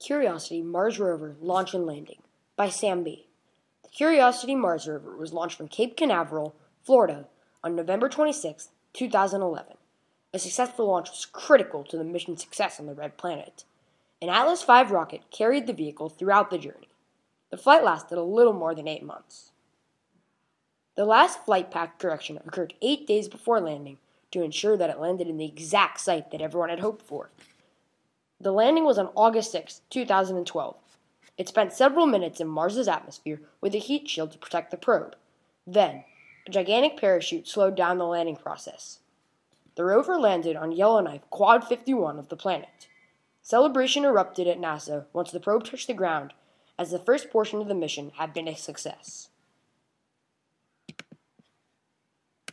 Curiosity Mars Rover Launch and Landing by Sam B. The Curiosity Mars Rover was launched from Cape Canaveral, Florida on November 26, 2011. A successful launch was critical to the mission's success on the Red Planet. An Atlas V rocket carried the vehicle throughout the journey. The flight lasted a little more than 8 months. The last flight path correction occurred 8 days before landing to ensure that it landed in the exact site that everyone had hoped for. The landing was on August 6, 2012. It spent several minutes in Mars's atmosphere with a heat shield to protect the probe. Then, a gigantic parachute slowed down the landing process. The rover landed on Yellowknife Quad 51 of the planet. Celebration erupted at NASA once the probe touched the ground, as the first portion of the mission had been a success.